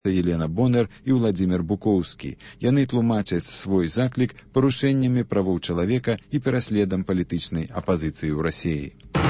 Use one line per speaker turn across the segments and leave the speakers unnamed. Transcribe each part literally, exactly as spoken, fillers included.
Елена Бонер і Владзімір Букоўскі. Яны тлумачаць свой заклік парушэннямі правоў чалавека і пераследам палітычнай апазіцыі ў Расіі.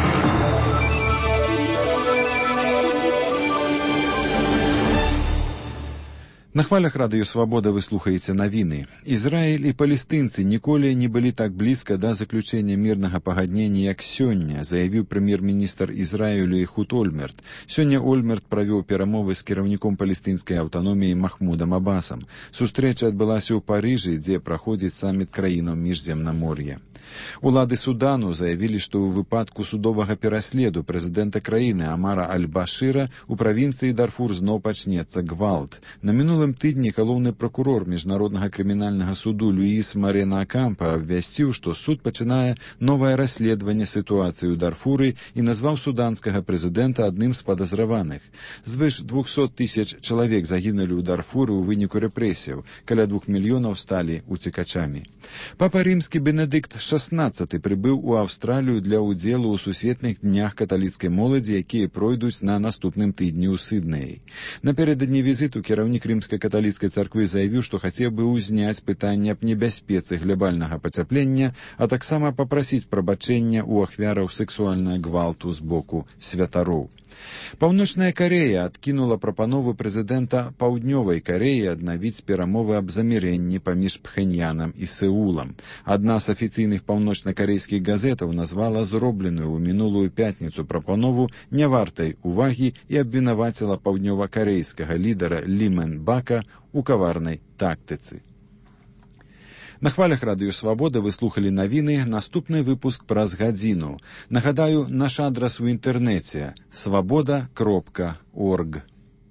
На хвалях радыё «Свабода» вы слухаеце навіны. Ізраіль і палестынцы ніколі не былі так блізка да заключэння мірнага пагаднення, як сёння, заявіў прэм'ер-міністр Ізраілю Эхуд Ольмерт. Сёння Ольмерт правёў перамовы з кіраўніком палестынскай аўтаноміі Махмудам Абасам. Сустрэча адбылася ў Парыжы, дзе праходзіць саміт краінаў міжземнамор'я. Улады Судану заявілі, што ў выпадку судовага пераследу прэзідэнта краіны Амара Аль-Башыра у правінцыі Дарфур зноў пачнецца гвалт. На мінулым тыдні галоўны пракурор міжнароднага крымінальнага суду Люіс Марена Акампа абвясціў, што суд пачынае новае расследаванне сітуацыі ў Дарфуры і назваў суданскага прэзідэнта адным з падазраваных. Звыш двухсот тысяч чалавек загінулі ў Дарфуры ў выніку рэпрэсіяў, каля двух мільёнаў сталі уцекачамі. Папа рымскі Бенедыкт шаснаццаты прыбыў у Аўстралію для ўдзелу ў сусветных днях каталіцкай моладзі, якія пройдуць на наступным тыдні ў Сіднеі. Напярэдадні візіту кіраўнік рымскай каталіцкай царквы заявіў, што хацеў бы ўзняць пытанне аб небяспецы глябальнага пацяплення, а таксама папрасіць прабачэння ў ахвяраў сэксуальнага гвалту з боку святароў. Паўночная Карэя адкінула прапанову прэзідэнта Паўднёвай Карэі аднавіць перамовы аб замірэнні паміж Пхеньянам і Сеулам. Адна з афіцыйных паўночнакарэйскіх газетаў назвала зробленую ў мінулую пятніцу прапанову нявартай увагі і абвінаваціла паўднёвакарэйскага лідара Лі Мен Бака ў каварнай тактыцы. На хвалях радыё «Свабода» вы слухалі навіны, наступны выпуск праз гадзіну. Нагадаю, наш адрас у інтэрнэце – свабода кропка орг.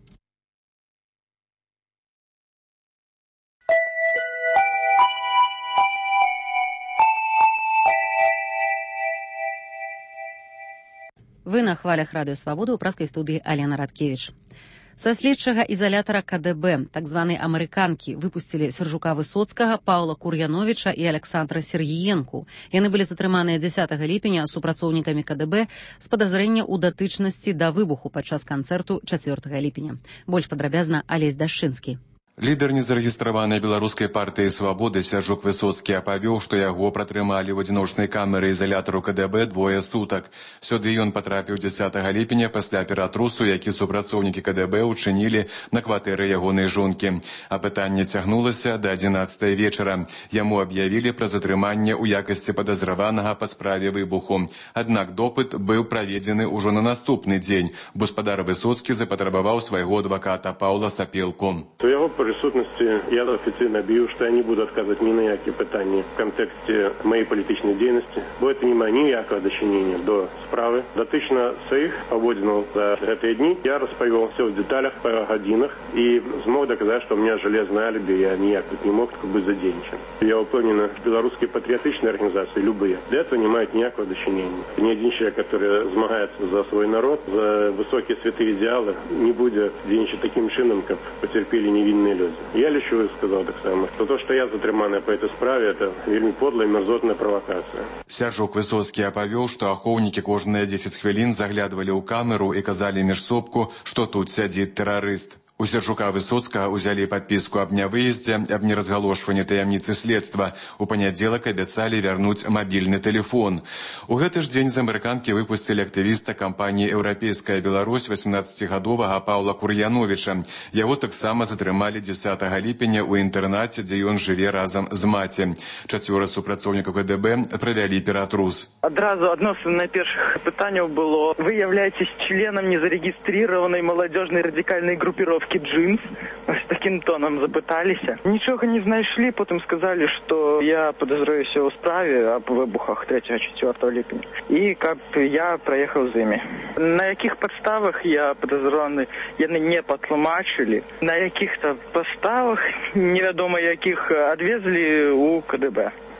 Вы на хвалях радыё «Свабода» ў праскай студыі Алена Радкевіч. Са следчага ізалятара ка дэ бэ, так званай амерыканкі, выпусцілі Сержука Высоцкага, Паўла Кур'яновіча і Александра Сергіенку. Яны былі затрыманыя дзясятага ліпеня супрацоўнікамі ка дэ бэ з падазрэння ў датычнасці да выбуху падчас канцэрту чацвёртага ліпеня. Больш падрабязна Алесь Дашчынскі.
Лідар незарэгістраванай беларускай партыі «Свабоды» Сержук Высоцкі апавёў, што яго пратрымалі ў адзіночнай камеры ізалятару ка дэ бэ двое сутак. Сюды ён патрапіў дзясятага ліпеня пасля ператрусу, які супрацоўнікі ка дэ бэ ўчынілі на кватэры ягонай жонкі. Апытанне цягнулася да адзінаццатай вечара. Яму аб'явілі пра затрыманне ў якасці падазраванага па справе выбуху. Аднак допыт быў праведзены ўжо на наступны дзень. Гаспадар Высоцкі запатрабаваў свайго адваката Паўла Сапелку.
Присутності я офіційно об'явив, що я не буду відказувати ні на які питання в контексті моєї політичної діяльності, бо це не має ніякого дочинення до справи. Дотично своїх поводів за ці дні я розповів все в деталях, по годинах і змог доказати, що у мене железне алібі, я ніяк тут не мог бути задействован. Я впевнений, що білоруські патріотичні організації, любые, до цього не мають ніякого дочинення. Ні один человек, який змагається за свій народ, за високі святі ідеали, не буде діяти таким чином, як потерпіли невинні люди. Я лічу, сказав так само, що то, що я затриманий по цій справі, це вельми подла і мерзотна провокація.
Сержук Высоцкі апавёў, што ахоўнікі кожныя дзесяць хвілін заглядвалі ў камеру і казалі міжсобку, што тут сядзіць тэрарыст. У Сержука Высоцкага ўзялі падпіску аб нявыездзе, аб неразгалошванні таямніцы следства. У панядзелак абяцалі вярнуць мабільны тэлефон. У гэты ж дзень з амерыканкі выпусцілі актывіста кампаніі «Еўрапейская Беларусь» васемнаццацігадовага Паўла Кур'яновіча. Яго таксама затрымалі дзясятага ліпеня ў інтэрнаце, дзе ён жыве разам з маці. Чацвёра супрацоўнікаў ка дэ бэ правялі ператрус.
Адразу адно з найпершых пытанняў было: вы являетесь членом незарегистрированной молодежной радикальной группировки «Джинс». С таким тоном запыталися. Нічога не знайшлі, потім сказали, що я подозрююся у справі об вибухах третьего-четвёртого липня. І каб я проїхав з ними. На яких підставах я подозрюваний, яны не патлумачили. На яких-то підставах, невідомо яких, відвезли у ка дэ бэ.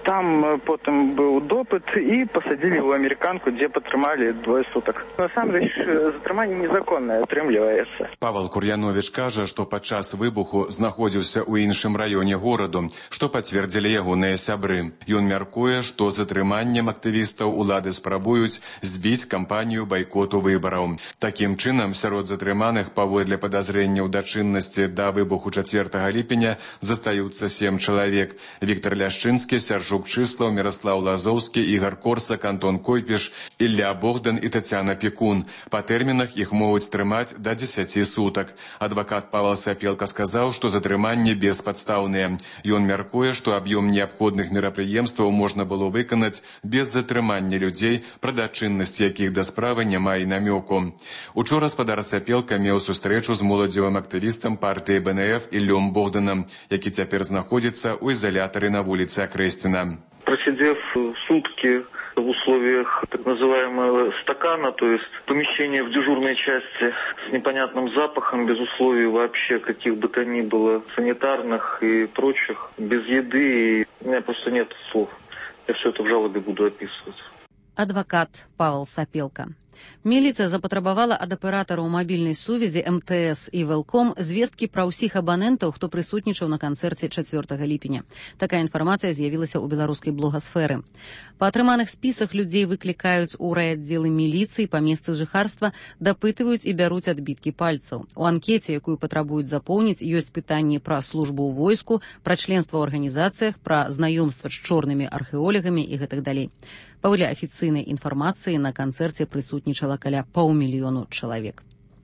Там потом был допыт и посадили в американку, где потрымали двое суток. Насамрэч, затрыманне незаконнае атрымліваецца.
Павел Кур'янович кажа, што падчас выбуху знаходзіўся ў іншым раёне гораду, што пацвердзілі ягоныя сябры. Ён мяркуе, што затрыманнем актывістаў улады спрабуюць збіць кампанію байкоту выбараў. Такім чынам, сярод затрыманых паводле падазрэнняў дачыннасці да выбуху чацвёртага ліпеня застаюцца сем чалавек. Віктор Ляшчынскі, Сяржук Чыслаў, Міраслаў Лазоўскі, Ігар Корсак, Антон Койпіш, Ілля Богдан і Тацяна Пекун. Па тэрмінах іх могуць трымаць да дзесяці сутак. Адвакат Павел Сапелка сказаў, што затрыманні беспадстаўныя. Ён мяркуе, што аб'ём неабходных мерапрыемстваў можна было выканаць без затрымання людзей, пра дачыннасць якіх да справы няма і намёку. Учора спадар Сапелка меў сустрэчу з моладзевым актывістам партыі Бэ Эн Эф Іллём Богданам, які цяпер знаходзіцца ў изолятаре на улице Окрестина.
Просидев сутки в условиях так называемого стакана, то есть помещения в дежурной части с непонятным запахом, без условий вообще каких бы то ни было санитарных и прочих, без еды, у меня просто нет слов. Я все это в жалобе буду описывать.
Адвокат Павел Сапелка. Міліцыя запатрабавала ад аператараў мабільнай сувязі эм тэ эс і Велком звесткі пра ўсіх абанентаў, хто прысутнічаў на канцэрце чацвёртага ліпеня. Такая інфармацыя з'явілася ў беларускай блогасферы. Па атрыманых спісах людзей выклікаюць у райаддзелы міліцыі па месцы жыхарства, дапытваюць і бяруць адбіткі пальцаў. У анкеце, якую патрабуюць запоўніць, ёсць пытанні пра службу ў войску, пра членства ў арганізацыях, пра знаёмства з чорнымі археолягамі і гэтак далей. Паводле афіцыйнай інфармацыі на канцэрце прысутнічала каля паўмільёну чалавек.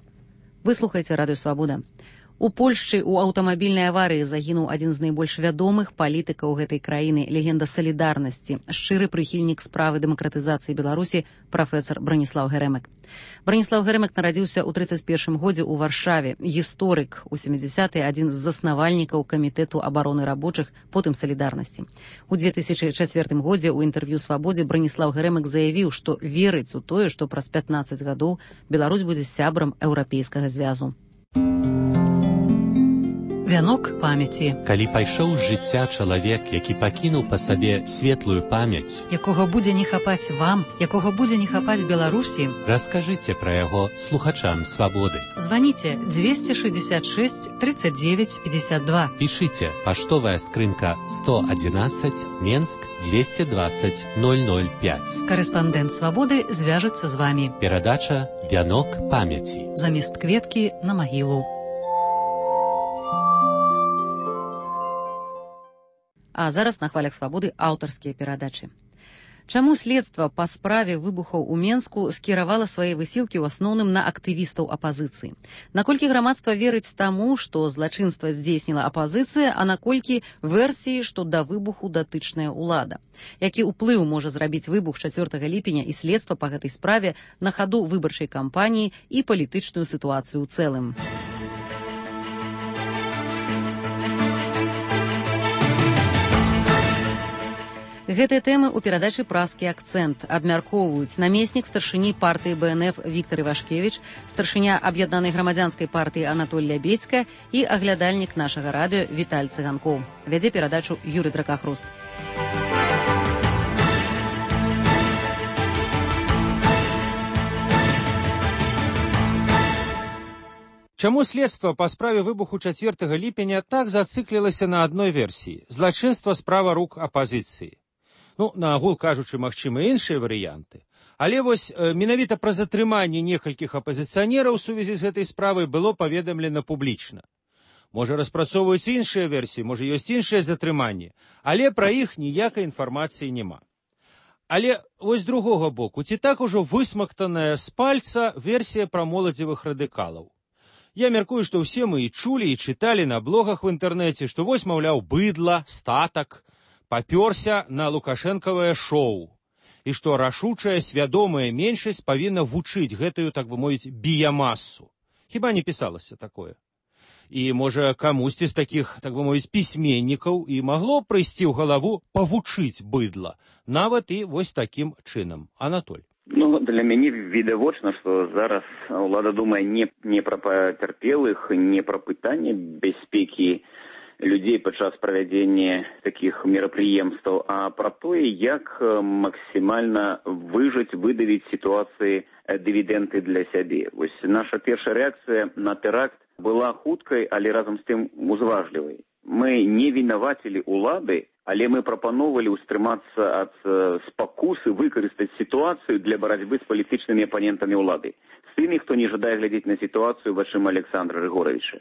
Вы слухаеце Радыё Свабода. У Польшчы ў аўтамабільнай аварыі загінуў адзін з найбольш вядомых палітыкаў гэтай краіны, легенда салідарнасці, шчыры прыхільнік справы дэмакратызацыі Беларусі прафесар Браніслаў Герэмек. Браніслаў Герэмек нарадзіўся ў трыццаць першым годзе ў Варшаве, гісторык, у сямідзясятыя адзін з заснавальнікаў камітэту абароны рабочых, потым салідарнасці. У две тысячы чацвёртым годзе ў інтэрв'ю Свабодзе Браніслаў Герэмек заявіў, што верыць у тое, што праз пятнаццаць гадоў Беларусь будзе сябрам еўрапейскага звязу.
Вянок памяці.
Калі пайшоў з жыцця чалавек, які пакінуў па сабе светлую памяць,
якога будзе не хапаць вам, якога будзе не хапаць Беларусі,
раскажыце пра яго слухачам Свабоды.
Званіце двести шестьдесят шесть тридцать девять пятьдесят два.
Пішыце паштовая скрынка сто одиннадцать, Менск двести двадцать ноль ноль пять.
Карэспандэнт Свабоды звяжацца з вамі.
Перадача «Вянок памяці».
Замест кветкі на магілу.
А зараз на хвалях свабоды аўтарскія перадачы. Чаму следства па справе выбухаў у Менску скіравала свае высілкі ў асноўным на актывістаў апазіцыі? Наколькі грамадства верыць таму, што злачынства здзейсніла апазіцыя, а наколькі версіі, што да выбуху датычная ўлада? Які ўплыў можа зрабіць выбух чацвёртага ліпеня і следства па гэтай справе на хаду выбарчай кампаніі і палітычную сітуацыю ў цэлым? Гэтыя тэмы ў перадачы «Празкі акцэнт» абмяркоўваюць намеснік старшыні партыі Бэ Эн Эф Віктор Івашкевіч, старшыня аб'яднанай грамадзянскай партыі Анатоль Лябедзька і аглядальнік нашага радыё Віталь Цыганкоў. Вядзе перадачу Юрый Дракахруст.
Чаму следства па справе выбуху чацвёртага ліпеня так зацыклілася на адной версіі – злачынства справа рук апазіцыі? Ну, на агул кажучы, магчыма іншыя варыянты. Але вось менавіта пра затрыманне некалькіх апазіцыянераў у сувязі з гэтай справай было паведамлена публічна. Можа, распрацоўваюць іншыя версіі, можа, ёсць іншае затрыманне, але пра іх ніякай інфармацыі няма. Але вось з другога боку, ці так ужо высмактаная з пальца версія пра моладзевых радыкалаў? Я мяркую, што ўсе мы і чулі, і чыталі на блогах в інтэрнэце, што вось, маўляў, быдла, статак, папёрся на лукашэнкавае шоу, і што рашучая, свядомая меншасць павінна вучыць гэтую, так бы мовіць, біямасу. Хіба не пісалася такое? І, можа, камусьці з такіх, так бы мовіць, пісьменнікаў і магло прыйсці ў галаву павучыць быдла, нават і вось такім чынам. Анатоль.
Ну, для мяне відавочна, што зараз ўлада думае не, не пра пацярпелых, не пра пытанне бяспекі людзей падчас правядзення такіх мерапрыемстваў, а пра тое, як максімальна выжыць, выдавіць сітуацыі дывідэнды для сябе. Вось наша першая рэакцыя на тэракт была хуткай, але разам з тым узважлівай. Мы не вінавацілі ўлады, але мы прапановвалі ўстрымацца ад спакусы выкарыстаць сітуацыю для барацьбы з палітычнымі апанентамі ўлады. З тымі, хто не жадае глядзець на сітуацыю вачыма Александра Григоровича.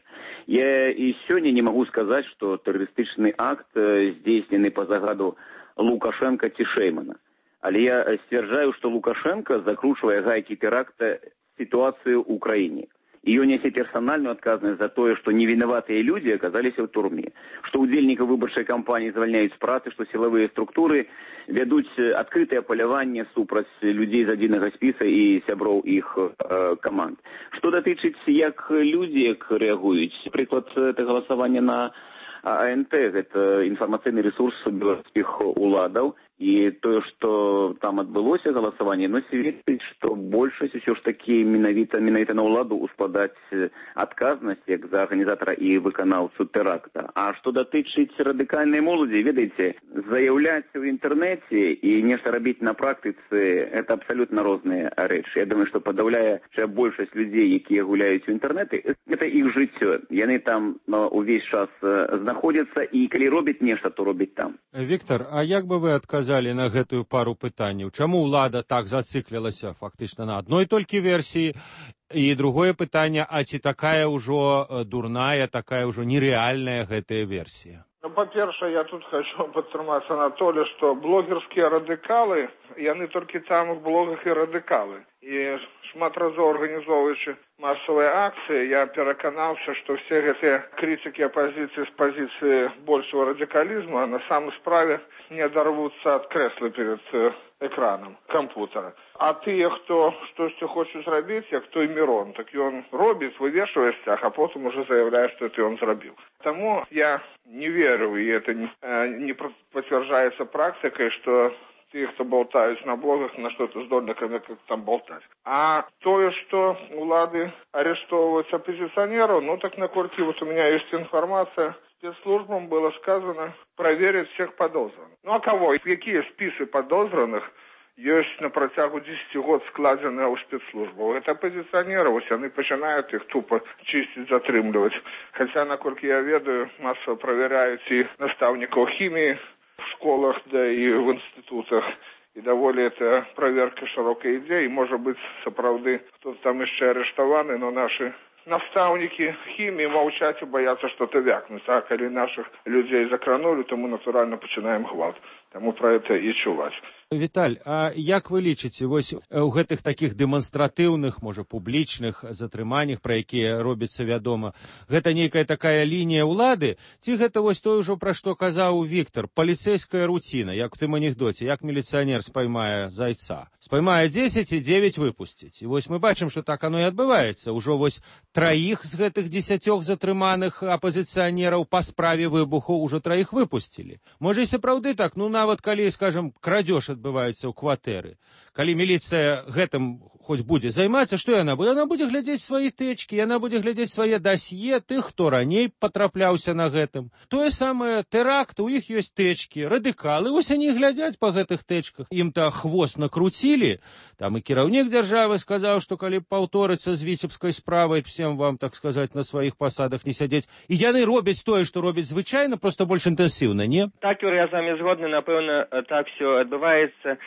Я і сёння не магу сказаць, што тэрарыстычны акт здзейснены па загаду Лукашенка ці Шеймана. Але я сцвярджаю, што Лукашенко закручвае гайкі тэракта сітуацыю ў краіне. І ён нясе персанальную адказнасць за тое, што невінаватыя людзі аказаліся ў турме, што ўдзельнікаў выбарчай кампаніі звальняюць з працы, што сілавыя структуры вядуць адкрытае паляванне супраць людзей з адзінага спіса і сяброў іх э, каманд. Што датычыць, як людзі як рэагуюць, прыклад, это галасаванне на А Н Т, гэта інфармацыйны рэсурс беларускіх уладаў, і тое, што там адбылося галасаванне, но сведчыць, што большасць усё ж такі менавіта менавіта на ўладу ускладаць адказнасць як за арганізатара і выканаўцу тэракта. А што датычыць радыкальнай моладзі, ведаеце, заяўляць у інтэрнэце і нешта рабіць на практыцы, гэта абсалютна розныя рэчы. Я думаю, што падаўляючая большасць людзей, якія гуляюць у інтэрнэты, гэта іх жыццё. Яны там ну, увесь час знаходзяцца, і калі робяць нешта, то робяць там.
Віктор, а як бы вы адказалі на гэтую пару пытанняў? Чаму ўлада так зациклілася фактычна на адной толькі версіі? І другое пытанне, а ці такая ўжо дурная, такая ўжо нереальная гэтая версія?
Ну, па-першае, я тут хочу падтрымаць Анатолія, што блогерскія радыкалы, яны толькі там у блогах і радыкалы. І шмат разоў арганізоўваючы масавыя акцыі, я пераканаўся, што все гэтыя крытыкі апазіцыі з пазіцыі большого радыкалізму на самой справе не адарвуцца ад крэсла перед экранам кампутера. А тыя, хто штосьці хочуць зрабіць, як той Мірон, так ён робіць, вывешвае сцяг, а потым уже заяўляе, што это ён зрабіў. Таму я не верю, і это не, не пацвярджаецца практыкай, што тых, хто болтаюць на блогах, на что-то здольны, как там болтать. А тое, что улады арестовывают оппозиционеров, ну так накольки вот у меня есть информация, спецслужбам было сказано проверить всех подозренных. Ну а кого? Какие списы подозренных есть на протягу десяти год складзеныя ў спецслужбаў? Это оппозиционеры, вось яны пачынаюць іх тупо чистить, затрымліваць. Хотя, наколькі я ведаю, массово проверяюць і настаўнікаў хіміі в школах, да и в институтах. И довольно это проверка широкой идеи. Может быть, сапраўды, кто-то там еще арештованы, но наши наставники химии молчать и боятся что-то вякнуть. А коли наших людей закранули, то мы натурально начинаем гвалт. Тому про это и чуваць.
Віталь, а як вы лічыце, вось у гэтых такіх дэманстратыўных, можа, публічных затрыманнях, пра якія робіцца вядома, гэта нейкая такая лінія ўлады, ці гэта вось тое ўжо, пра што казаў Віктор, паліцэйская руціна, як у тым анекдоце, як міліцыянер спаймае зайца. Спаймае дзесяць і дзевяць выпусціць. І вось мы бачым, што так оно і адбываецца. Ужо вось траіх з гэтых дзесяцёх затрыманых апазіцыянераў па справе выбуху ўжо траіх выпусцілі. Можа, і сапраўды так, ну нават калі, скажем, крадзеж адбываецца ў кватэры. Калі міліцыя гэтым хоць будзе займацца, што яна будзе? Яна будзе глядзець свае тэчкі, яна будзе глядзець свае дасье тых, хто раней патрапляўся на гэтым. Тое самае тэракт, у іх ёсць тэчкі, радыкалы, вось они глядзяць па гэтых тэчках. Ім-то хвост накруцілі, там і кіраўнік дзяржавы сказаў, што калі паўторыцца з віцебскай справай, всем вам, так сказаць, на сваіх пасадах не сядзець. І яны робяць тое, што робяць звычайна, просто больш інтэнсіўна, не?
Так, Юр, я з вами згодны, напэўна, так все адбываецца,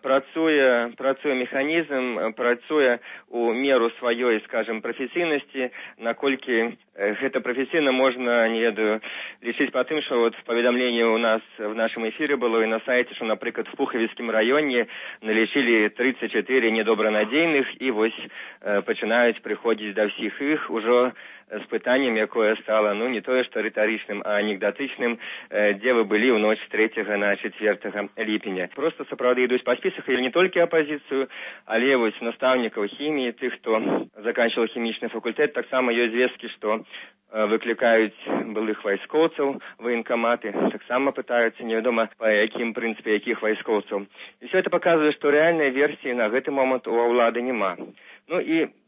працуе, працуе механізм, працуе у меру сваёй, скажем, прафесійнасці, наколькі гэта прафесійна можна, не ведаю, лічыць па тым, што вот в паведамленні у нас в нашым эфіры было і на сайце, што, напрыклад, в Пухавіцкім раёне налічылі тридцать четыре недобранадзейных і вось э, пачынаюць прыходзіць да ўсіх іх ужо з пытаннем, якое стало, ну, не тое, што рытарычным, а анекдатычным, э, дзе вы былі ў ноч з трэцяга на чацвёртага ліпеня. Просто сапраўды ідуць па спісах, і не толькі апазіцыю, але вось настаўнікаў хіміі, тых, хто заканчивал хімічны факультэт, таксама ёсць звесткі, што э, выклікаюць былых вайскоўцаў, военкаматы, таксама пытаюцца, невядома, па якім прынцыпе якіх вайскоўцаў. І все это показывает, што рэальнай версіі на гэты момант у ўлады няма. Ну і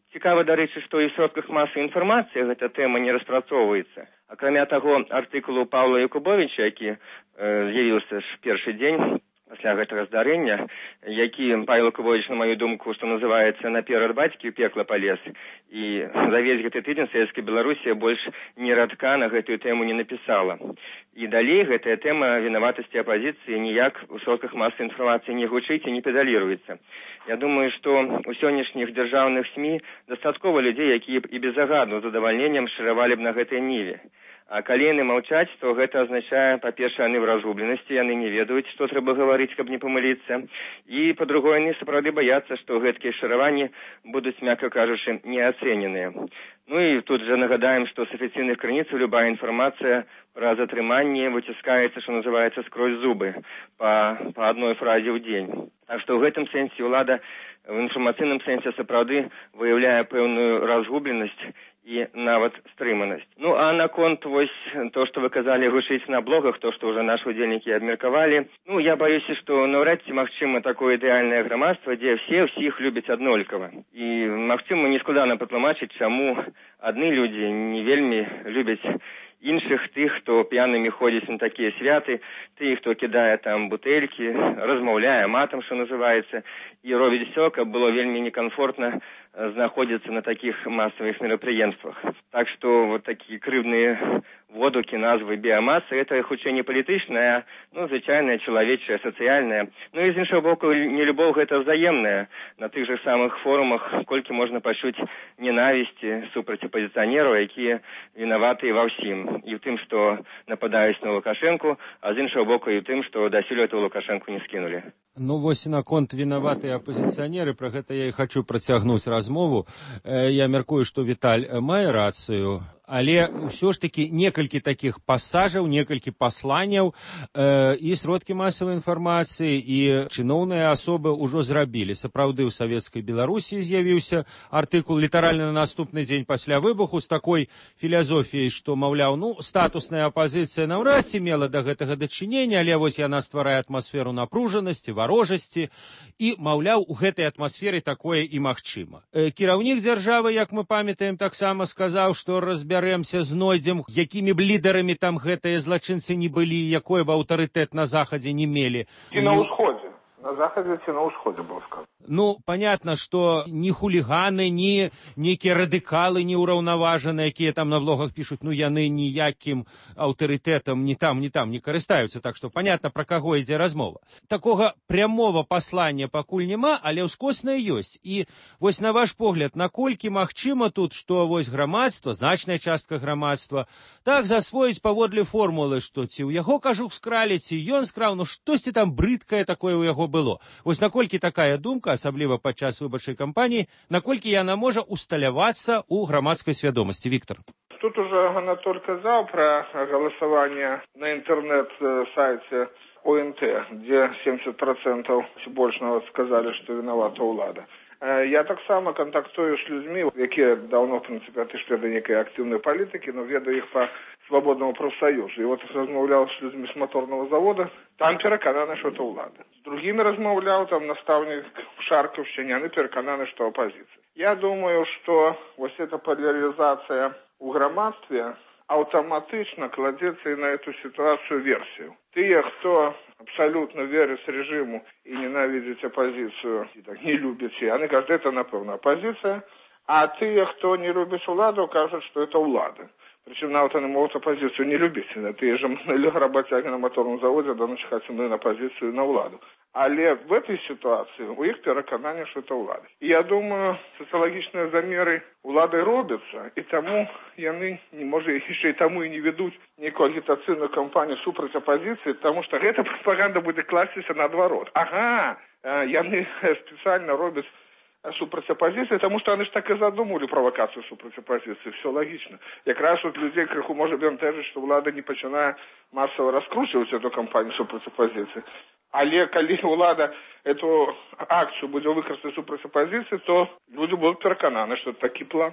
Цікава, дарэчы, што і ў сродках масавай інфармацыі гэта тэма не распрацоўваецца. Акрамя таго, артыкулу Паўла Якубовіча, які э, з'явіўся ж першы дзень пасля гэтага здарэння, які Павел Якубович, на мою думку, што называецца, наперад бацькі ў пекла палез, і за весь гэты тыдзень Савецкая Беларусія больш ні радка на гэтую тэму не напісала. І далей гэтая тэма вінаватасці апазіцыі ніяк у сродках масавай інфармацыі не гучыць і не педаліруецца. Я думаю, што у сённяшніх дзяржаўных СМІ дастаткова людзей, якія б і без загаду з задавальненнем шыравалі б на гэтай ніве. А калі яны маўчаць, то гэта азначае, па-першае, яны ў разгубленасці, яны не ведаюць, што трэба гаварыць, каб не памыліцца. І, па-другое, яны сапраўды баяцца, што гэткія шыраванні будуць, мякка кажучы, неацэненыя. Ну і тут жа нагадаем, што з афіцыйных крыніцаў любая інфармацыя пра затрыманне выціскаецца, што называецца, скрозь зубы, па, па адной фразе ў дзень. Так што ў гэтым сэнсе ўлада в інфармацыйным сэнсе сапраўды выяўляе пэўную разгубленасць і нават стрыманасць. Ну, а наконт вось то, што вы казалі, гучыць на блогах, то, што ўжо нашы удзельнікі абмеркавалі, ну, я баюся, што наўрад ці магчыма такое ідэальнае грамадства, дзе все ўсіх любяць аднолькава. І, магчыма, нескладана патлумачыць, чаму адны людзі не вельмі любяць іншых, тых, хто п'янымі ходзіць на такія святы, тых, хто кідае там бутэлькі, размаўляе матам, што называецца, і робіць все, каб было вельмі некамфортна знаходзіцца на такіх масавых мерапрыемствах. Так што вот такія крыўдныя водукі назвы біямасы, это хутчэй не палітычная, ну, звычайная, чалавечая, сацыяльная. Ну і з іншага боку, нелюбоў гэта взаемная. На тых жа самых форумах колькі можна пачуць ненавісці супраць апазіцыянераў, якія вінаватыя ва ўсім. І ў тым, што нападаюць на Лукашэнку, а з іншага боку і ў тым, што дасюль эту Лукашэнку не скінулі.
Ну, вось наконт вінаватыя апозіцыянеры, пра гэта я і хачу працягнуць размову. Я мяркую, што Віталь мае рацыю, але ўсё ж такі некалькі такіх пасажаў, некалькі пасланняў э, і сродкі масавай інфармацыі, і чыноўныя асобы ўжо зрабілі. Сапраўды, ў Савецкай Беларусі з'явіўся артыкул літаральна на наступны дзень пасля выбуху з такой філазофіяй, што, маўляў, ну, статусная апазіцыя наўрад ці мела да гэтага дачынення, але вось яна стварае атмасферу напружанасці, варожасці, і, маўляў, у гэтай атмасферы такое і магчыма. Э, кіраўнік дзяржавы, як мы памятаем, таксама сказаў, што разбярэмся, знойдзем, якімі б лідарамі там гэтыя злачынцы не былі, якой бы аўтарытэт на захадзе не мелі.
І на ўсходзе. На захадзе ці на ўсходзе было сказано.
Ну, понятно, што ні хуліганы, ні нейкія радыкалы неўраўнаважаныя, якія там на блогах пішуць, ну, яны ніякім аўтарытэтам ні там, ні там не карыстаюцца, так што понятно, пра каго ідзе размова. Такога прямого паслання пакуль няма, але ўскоснае ёсць. І вось на ваш погляд, наколькі магчыма тут, што вось грамадства, значная частка грамадства, так засвоіць паводле формулы, што ці ў яго кажух скралі, ці ён скраў, ну, штосьці там брыдкае такое ў яго было. Вось наколькі такая думка, асабліва падчас выбарчай кампаніі, наколькі яна можа усталявацца ў грамадскай свядомасці. Віктор.
Тут уже Анатоль казаў пра галасаванне на інтэрнэт-сайце О Н Т, дзе семьдесят процентов ці больш нават сказалі, што вінавата ўлада. Я таксама кантактую з людзьмі, якія даўно, в прынцыпе, адышлі да нейкай актыўнай палітыкі, но ведаю іх па свабоднаму прафсаюзу. І вот размаўляў з людзьмі з моторного завода, там перакананы, што это ўлада. З другімі размаўляў, там настаўнік в Шаркаўшчыне, яны перакананы, што апазіцыя. Я думаю, што вось эта поляризацыя ў грамадстве аўтаматычна кладзецца і на эту сітуацыю версію. Тыя, хто абсолютно верыць режиму і ненавидзіць апозіцыю, і так не любіць, яны кажуць, это, напэўна, апозіцыя, а тыя, хто не любіць уладу, кажуць, што это ўлада. Причем нават они могут оппозицию не любить. Тыя же работяги на моторном заводе давно чхаць на оппозицию и на ўладу. Але в этой ситуации у іх перакананне, что это ўлада. И я думаю, социологичные замеры улады робятся, и тому яны, не может, еще и тому и не ведут никакую агитационную кампанию супраць оппозиции, потому что эта пропаганда будет класться наоборот. Ага, яны специально робят супраць оппозиции, потому что они же так и задумали провокацию супраць оппозиции. Все логично. Как раз вот людей крыху может бентежить, что влада не начинает массово раскручивать эту кампанию супраць оппозиции. Але калі ўлада эту акцию будзе выкарыстаць супраць апозіцыі, то люди будут перакананы, что это такі план.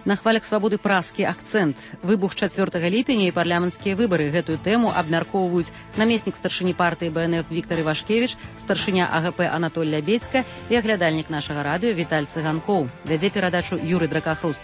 На хвалях свабоды празкі акцэнт. Выбух чацвёртага ліпеня і парламенцкія выбары. Гэтую тэму абмяркоўваюць намеснік старшыні партыі Бэ Эн Эф Віктар Івашкевіч, старшыня А Гэ Пэ Анатоль Лябедзька і аглядальнік нашага радыё Віталь Цыганкоў. Вядзе перадачу Юрый Дракахруст.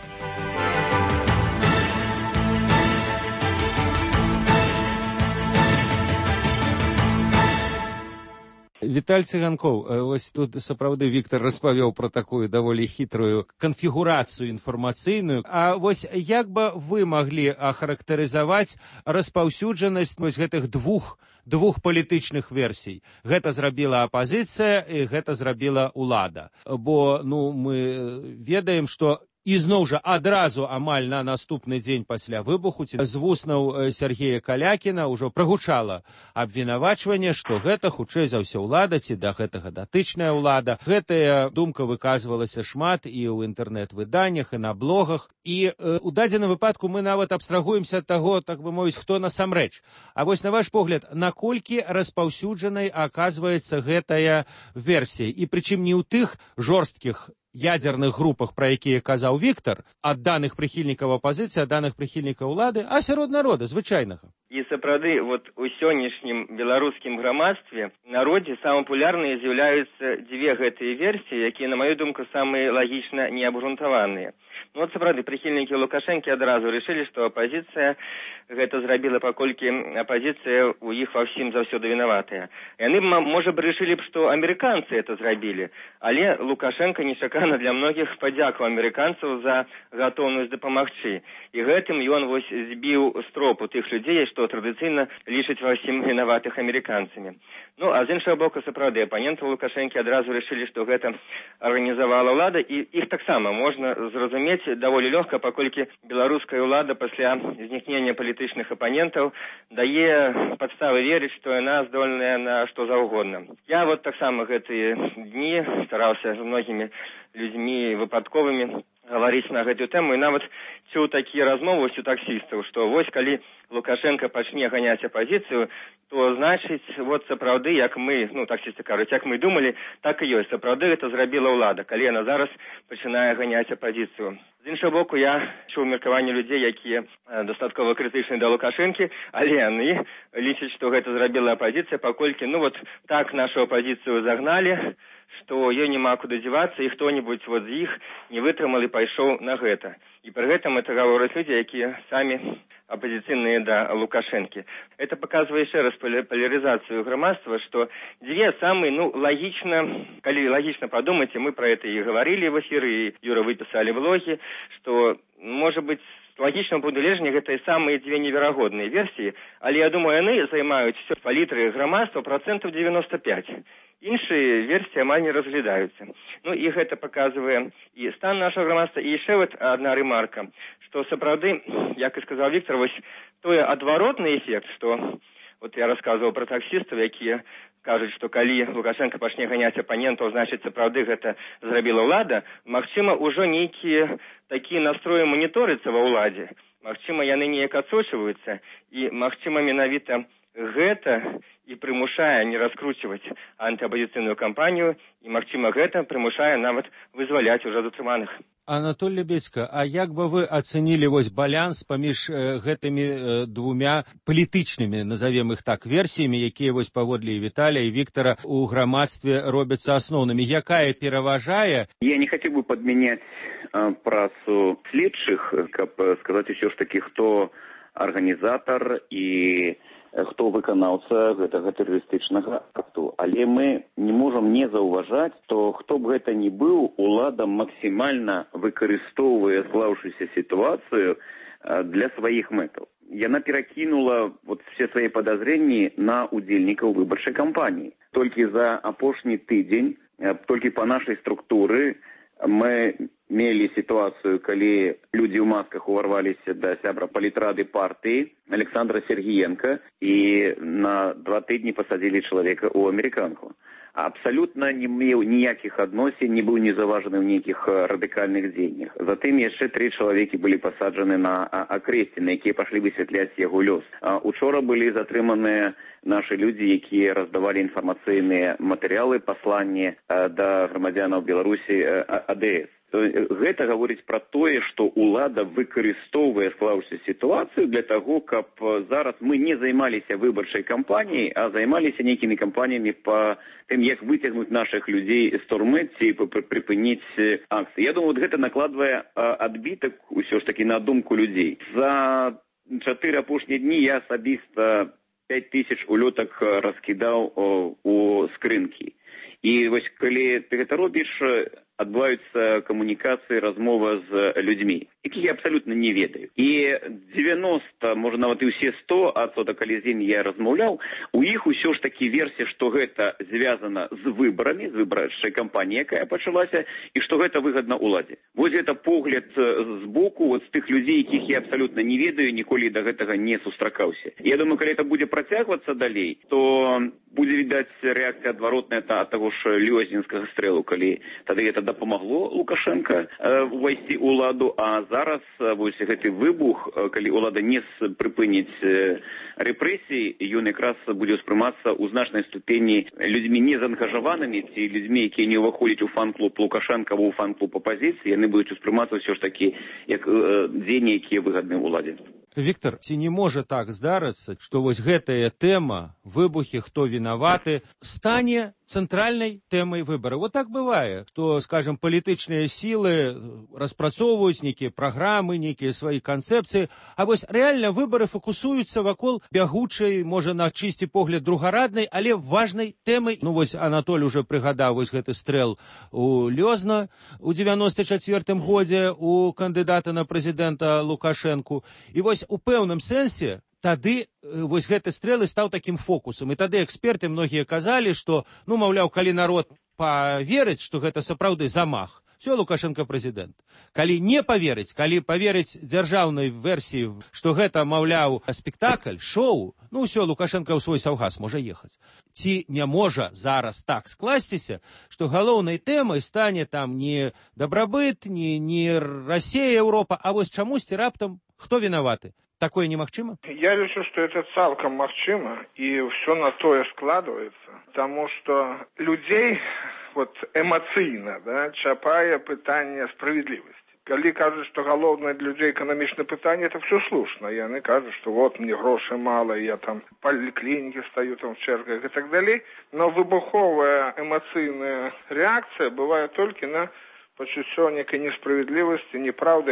Віталь Цыганкоў, вось тут сапраўды Віктар распавёў пра такую даволі хітрую канфігурацыю інфармацыйную. А вось як бы вы маглі ахарактарызаваць распаўсюджанасць вось гэтых двух двух палітычных версій? Гэта зрабіла апазіцыя і гэта зрабіла ўлада. Бо ну мы ведаем, што і зноў жа адразу амаль на наступны дзень пасля выбуху з вуснаў Сергея Калякіна ўжо прагучала абвінавачванне, што гэта хутчэй за ўсё ўлада ці да гэтага датычная ўлада. Гэтая думка выказвалася шмат і ў інтэрнэт-выданнях, і на блогах. І э, у дадзеным выпадку мы нават абстрагуемся ад таго, так бы мовіць, хто насамрэч. А вось на ваш погляд, наколькі распаўсюджанай аказваецца гэтая версія? І прычым не ў тых жорсткіх ядерных групах, пра якія казаў Віктар, ад даных прыхільнікаў апазіцыі, ад даных прыхільнікаў улады, а сярод народа звычайнага.
І сапраўды, вот у сённяшнім беларускім грамадстве народзе самым папулярныя з'яўляюцца дзве гэтыя версіі, якія, на маю думку, самыя лагічна неабгрунтаваныя. Ну вот сапраўды прыхільнікі Лукашэнкі адразу рашылі, што апазіцыя гэта зрабіла, паколькі апазіцыя у іх ва ўсім заўсёды вінаватая. Яны, можа б, рашылі б, што амерыканцы это зрабілі, але Лукашенко нечакана для многіх падзякаў амерыканцаў за гатоўнасць дапамагчы. І гэтым ён вось збіў з тропу тых людзей, што традыцыйна лічаць ва ўсім вінаватых амерыканцамі. Ну, а з іншага боку, сапраўды, апанентаў Лукашэнкі адразу рашылі, што гэта арганізавала ўлада, і іх таксама можна зразумець даволі лёгка, паколькі беларуская ўлада пасля знікнення палітычных апанентаў дае падставы верыць, што яна здольная на што заўгодна. Я вот таксама гэтыя дні стараўся з многімі людзьмі выпадковымі гаварыць на гэтую тэму, і нават чуў такія размовы у таксістаў, што вось калі Лукашенко пачне ганяць апазіцыю, то значыць, вот сапраўды, як мы, ну таксісты кажуць, як мы думалі, так і ёсць. Сапраўды гэта зрабіла ўлада, калі яна зараз пачынае ганяць апазіцыю. З іншага боку, я чуў меркаванне людзей, якія дастаткова крытычны да Лукашэнкі, але яны лічаць, што гэта зрабіла апазіцыя, паколькі, ну вот так нашу апазіцыю загналі, што ёй няма куды дзівацца, і хто-небудзь вот з іх не вытрымал і пайшоў на гэта. І пры гэтым это гавораць людзі, якія самі апозіцыйныя да Лукашэнкі. Это паказвае яшчэ раз палярызацыю грамадства, што дзве самыя, ну, лагічна, калі лагічна падумаць, мы пра гэта і гаварылі в эфіры, і Юра выпісалі блогі, што, можа быць, лагічна пудалежні гэта і самыя дзве неверагодныя версіі, але я думаю, яны займаюць все палітры грамадства працэнтаў дзевяноста пяць. Іншыя версіі амаль не разглядаюцца. Ну і гэта паказвае і стан нашага грамадства. І яшчэ вот адна ремарка, што сапраўды, як і сказаў Віктар, вось той адваротны эфект, што вот я расказваў пра таксістаў, якія кажуць, што калі Лукашенко пачне ганяць апанентаў, значыць, сапраўды гэта зрабіла ўлада, магчыма, ужо нейкія такія настроі маніторыцца ва ўладзе. Магчыма, яны неяк адсочваюцца, і, магчыма, менавіта гэта і прымушае не раскручваць антыапазіцыйную кампанію, і, магчыма, гэта прымушае нават вызваляць ужо затрыманых.
Анатоль Лябедзька, а як бы вы ацэнілі вось баланс паміж э, гэтымі э, двумя палітычнымі, назовем іх так, версіямі, якія вось паводле і Віталя, і Віктара у грамадстве робяцца асноўнымі? Якая пераважае?
Я не хотел бы подменять э, працу следчых, каб сказаць усё ж таки, хто арганізатар і хто выканаўца гэтага тэрарыстычнага акту. Але мы не можам не заўважаць, то хто б гэта ни быў, улада максімальна выкарыстоўвае склаўшуюся сітуацыю для сваіх мэтаў. Яна перакінула вот все свае падазрэнні на удзельнікаў выбарчай кампаніі. Толькі за апошні тыдзень, толькі па нашай структуры, мы мелі сітуацыю, калі людзі ў масках уварваліся да сябра палітрады партыі Александра Сергіенка і на два тыдні пасадзілі чалавека ў амерыканку. Абсалютна не меў ніякіх адносін, не быў не заважаны ў нейкіх радыкальных дзеяннях. Затым яшчэ тры чалавекі былі пасаджаны на акрэсціны, якія пашлі высвятляць яго лёс. Учора былі затрыманыя нашы людзі, якія раздавалі інфармацыйныя матэрыялы, пасланні да грамадзянаў Беларусі А Дэ Эс. Гэта гаворыць пра тое, што ўлада выкарыстоўвае склаўшуюся сітуацыю для таго, каб зараз мы не займаліся выбарчай кампаніяй, а займаліся нейкімі кампаніямі па тым, як выцягнуць нашых людзей з турмы ці прыпыніць акцыі. Я думаю, вот гэта накладвае адбітак усё ж такі на думку людзей. За чатыры апошнія дні я асабіста пяць тысяч улётак раскідаў у скрынкі. І вось калі ты гэта робіш, адбываюцца камунікацыі, размова з людзьмі, якіх я абсалютна не ведаю. І дзевяноста, можа нават і ўсе сто адсоткаў, калі з імі я размаўляў, у іх усё ж такі версія, што гэта звязана з выбарамі, з выбарчай кампаніяй, якая пачалася, і што гэта выгадна ўладзе. Вось гэта погляд з боку вот, з тых людзей, якіх я абсалютна не ведаю, ніколі да гэтага не сустракаўся. Я думаю, калі гэта будзе працягвацца далей, то будзе відаць рэакцыя адваротная ад таго ж лёзнінскага стрэлу, калі тады гэта дапамагло Лукашенко э, увайсці ў уладу, а зараз вось гэты выбух, калі ўлада не прыпыніць э, рэпрэсій, ён якраз будзе ўспрымацца ў значнай ступені людзьмі незаангажаванымі ці людзьмі, якія не ўваходзяць у фан-клуб Лукашенка або ў фан-клуб апазіцыі, яны будуць успрымацца ўсё ж такі як э, дзеянні, якія выгадны ўладзе.
Віктор, ці не можа так здарыцца, што вось гэтая тэма, выбухі, хто вінаваты, стане цэнтральнай тэмай выбараў? Вот так бывае, што, скажем, палітычныя сілы распрацоўваюць нейкія праграмы, нейкія свае канцэпцыі, а вось рэальна выбары фокусуюцца вакол бягучай, можа, на чысці погляд другараднай, але важнай тэмай. Ну вось Анатоль уже прыгадаў вось гэты стрэл у Лёзна у дзевяноста чацвёртым годзе у кандыдата на прэзідэнта Лукашэнку. І вось у пэўным сэнсе тады вось гэты стрэл стаў такім фокусам. І тады эксперты многія казалі, што, ну, маўляў, калі народ паверыць, што гэта сапраўды замах, все, Лукашенко прэзідэнт. Калі не паверыць, калі паверыць дзяржаўнай версіі, што гэта, маўляў, спектакль, шоу, ну все, Лукашенко ў свой саўгас можа ехаць. Ці не можа зараз так скласціся, што галоўнай тэмай стане там не дабрабыт, не, не Расія, Еўропа, а вось чамусьці раптам хто вінаваты? Такое немагчыма?
Я лічу, што это цалкам магчыма, і ўсё на тое складваецца, таму што людзей вот эмацыйна, да, чапае пытанне справядлівасці. Калі кажуць, што галоўнае для людзей эканамічнае пытанне, это все слушна. Яны кажуць, што вот мне грошай мала, я там в паліклінікі стаю там в чергах і так далей, но выбуховая эмацыйная рэакцыя бывае толькі на пачуццё некай несправядлівасці, неправды,